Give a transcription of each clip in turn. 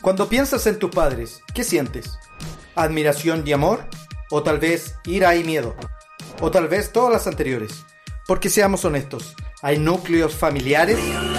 Cuando piensas en tus padres, ¿qué sientes? ¿Admiración y amor? ¿O tal vez ira y miedo? ¿O tal vez todas las anteriores? Porque seamos honestos, hay núcleos familiares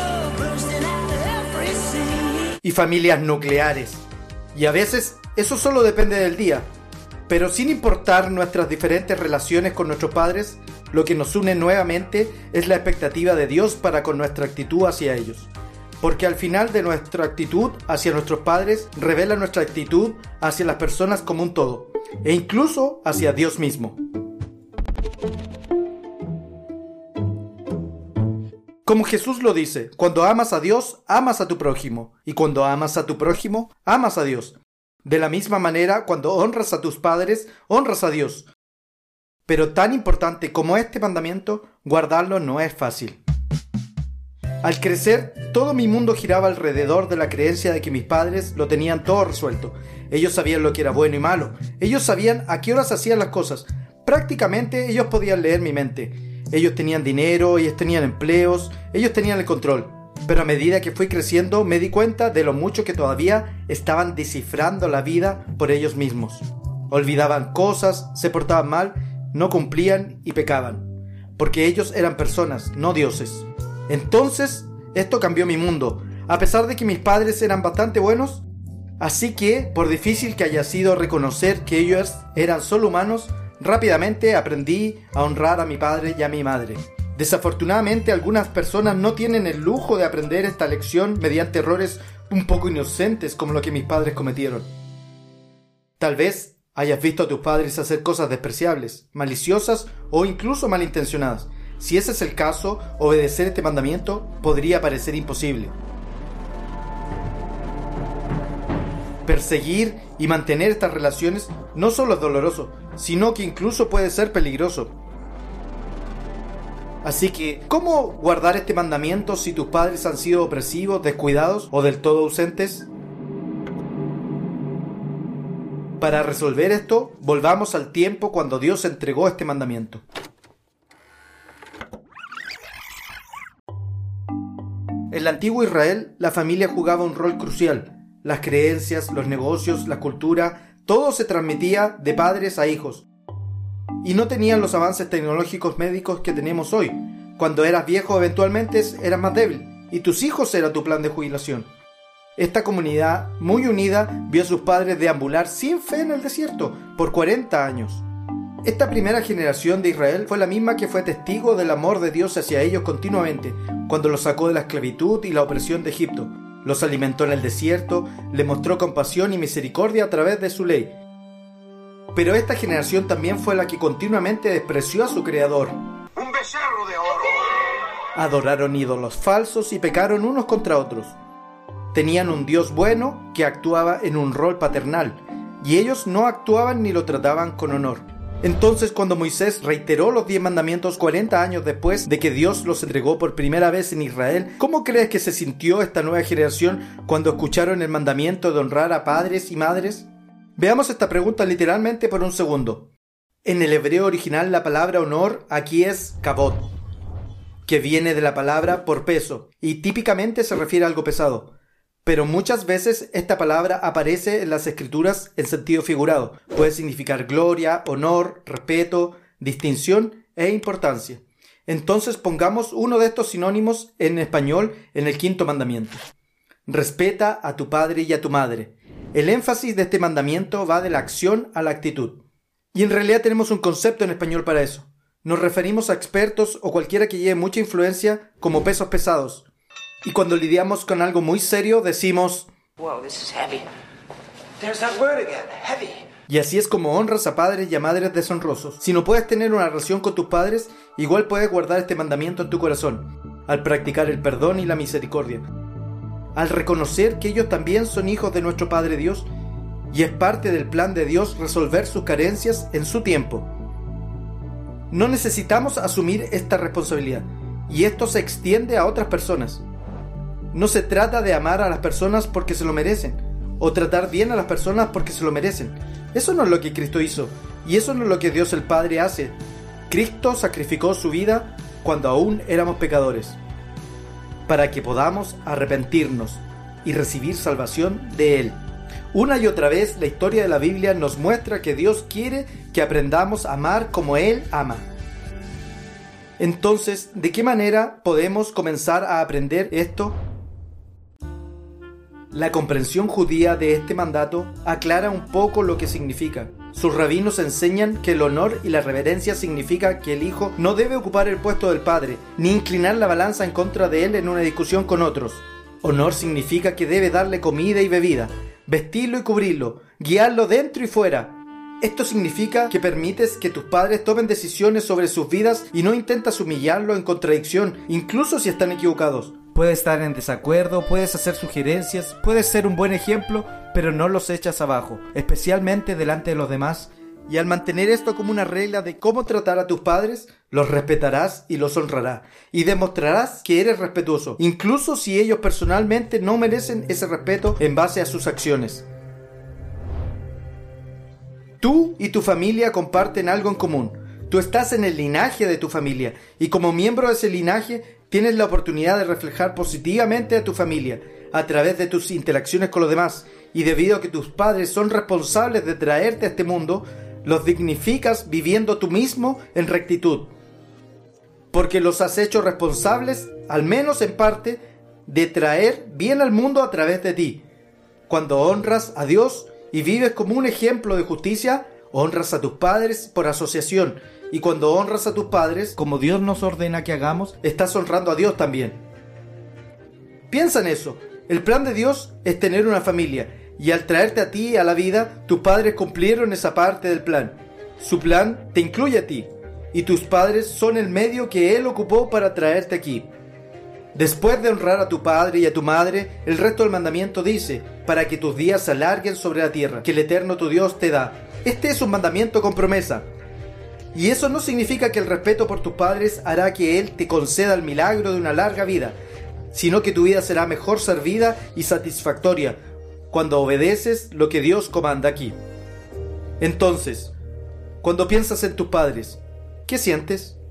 y familias nucleares. Y a veces eso solo depende del día. Pero sin importar nuestras diferentes relaciones con nuestros padres, lo que nos une nuevamente es la expectativa de Dios para con nuestra actitud hacia ellos. Porque al final de nuestra actitud hacia nuestros padres revela nuestra actitud hacia las personas como un todo, e incluso hacia Dios mismo. Como Jesús lo dice, cuando amas a Dios, amas a tu prójimo, y cuando amas a tu prójimo, amas a Dios. De la misma manera, cuando honras a tus padres, honras a Dios. Pero tan importante como este mandamiento, guardarlo no es fácil. Al crecer, todo mi mundo giraba alrededor de la creencia de que mis padres lo tenían todo resuelto. Ellos sabían lo que era bueno y malo. Ellos sabían a qué horas hacían las cosas. Prácticamente ellos podían leer mi mente. Ellos tenían dinero, ellos tenían empleos, ellos tenían el control. Pero a medida que fui creciendo, me di cuenta de lo mucho que todavía estaban descifrando la vida por ellos mismos. Olvidaban cosas, se portaban mal, no cumplían y pecaban. Porque ellos eran personas, no dioses. Entonces, esto cambió mi mundo, a pesar de que mis padres eran bastante buenos. Así que, por difícil que haya sido reconocer que ellos eran solo humanos, rápidamente aprendí a honrar a mi padre y a mi madre. Desafortunadamente, algunas personas no tienen el lujo de aprender esta lección mediante errores un poco inocentes como lo que mis padres cometieron. Tal vez hayas visto a tus padres hacer cosas despreciables, maliciosas o incluso malintencionadas. Si ese es el caso, obedecer este mandamiento podría parecer imposible. Perseguir y mantener estas relaciones no solo es doloroso, sino que incluso puede ser peligroso. Así que, ¿cómo guardar este mandamiento si tus padres han sido opresivos, descuidados o del todo ausentes? Para resolver esto, volvamos al tiempo cuando Dios entregó este mandamiento. En el antiguo Israel, la familia jugaba un rol crucial. Las creencias, los negocios, la cultura, todo se transmitía de padres a hijos. Y no tenían los avances tecnológicos médicos que tenemos hoy. Cuando eras viejo, eventualmente eras más débil, y tus hijos eran tu plan de jubilación. Esta comunidad, muy unida, vio a sus padres deambular sin fe en el desierto por 40 años. Esta primera generación de Israel fue la misma que fue testigo del amor de Dios hacia ellos continuamente, cuando los sacó de la esclavitud y la opresión de Egipto. Los alimentó en el desierto, les mostró compasión y misericordia a través de su ley. Pero esta generación también fue la que continuamente despreció a su Creador. ¡Un becerro de oro! Adoraron ídolos falsos y pecaron unos contra otros. Tenían un Dios bueno que actuaba en un rol paternal, y ellos no actuaban ni lo trataban con honor. Entonces, cuando Moisés reiteró los 10 mandamientos 40 años después de que Dios los entregó por primera vez en Israel, ¿cómo crees que se sintió esta nueva generación cuando escucharon el mandamiento de honrar a padres y madres? Veamos esta pregunta literalmente por un segundo. En el hebreo original, la palabra honor aquí es kavod, que viene de la palabra por peso, y típicamente se refiere a algo pesado. Pero muchas veces esta palabra aparece en las escrituras en sentido figurado. Puede significar gloria, honor, respeto, distinción e importancia. Entonces pongamos uno de estos sinónimos en español en el 5º mandamiento. Respeta a tu padre y a tu madre. El énfasis de este mandamiento va de la acción a la actitud. Y en realidad tenemos un concepto en español para eso. Nos referimos a expertos o cualquiera que lleve mucha influencia como pesos pesados. Y cuando lidiamos con algo muy serio, decimos, Whoa, this is heavy. There's that word again, heavy. Y así es como honras a padres y a madres deshonrosos. Si no puedes tener una relación con tus padres, igual puedes guardar este mandamiento en tu corazón, al practicar el perdón y la misericordia, al reconocer que ellos también son hijos de nuestro Padre Dios, y es parte del plan de Dios resolver sus carencias en su tiempo. No necesitamos asumir esta responsabilidad, y esto se extiende a otras personas. No se trata de amar a las personas porque se lo merecen, o tratar bien a las personas porque se lo merecen. Eso no es lo que Cristo hizo, y eso no es lo que Dios el Padre hace. Cristo sacrificó su vida cuando aún éramos pecadores, para que podamos arrepentirnos, y recibir salvación de Él. Una y otra vez la historia de la Biblia nos muestra que Dios quiere que aprendamos a amar como Él ama. Entonces, ¿de qué manera podemos comenzar a aprender esto? La comprensión judía de este mandato aclara un poco lo que significa. Sus rabinos enseñan que el honor y la reverencia significa que el hijo no debe ocupar el puesto del padre, ni inclinar la balanza en contra de él en una discusión con otros. Honor significa que debe darle comida y bebida, vestirlo y cubrirlo, guiarlo dentro y fuera. Esto significa que permites que tus padres tomen decisiones sobre sus vidas y no intentas humillarlo en contradicción, incluso si están equivocados. Puedes estar en desacuerdo, puedes hacer sugerencias, puedes ser un buen ejemplo, pero no los echas abajo, especialmente delante de los demás. Y al mantener esto como una regla de cómo tratar a tus padres, los respetarás y los honrarás, y demostrarás que eres respetuoso, incluso si ellos personalmente no merecen ese respeto en base a sus acciones. Tú y tu familia comparten algo en común. Tú estás en el linaje de tu familia, y como miembro de ese linaje, tienes la oportunidad de reflejar positivamente a tu familia a través de tus interacciones con los demás, y debido a que tus padres son responsables de traerte a este mundo, los dignificas viviendo tú mismo en rectitud, porque los has hecho responsables, al menos en parte, de traer bien al mundo a través de ti. Cuando honras a Dios y vives como un ejemplo de justicia, honras a tus padres por asociación, y cuando honras a tus padres, como Dios nos ordena que hagamos, estás honrando a Dios también. Piensa en eso. El plan de Dios es tener una familia, y al traerte a ti a la vida, tus padres cumplieron esa parte del plan. Su plan te incluye a ti, y tus padres son el medio que Él ocupó para traerte aquí. Después de honrar a tu padre y a tu madre, el resto del mandamiento dice, para que tus días se alarguen sobre la tierra, que el Eterno tu Dios te da. Este es un mandamiento con promesa. Y eso no significa que el respeto por tus padres hará que Él te conceda el milagro de una larga vida, sino que tu vida será mejor servida y satisfactoria cuando obedeces lo que Dios comanda aquí. Entonces, cuando piensas en tus padres, ¿qué sientes?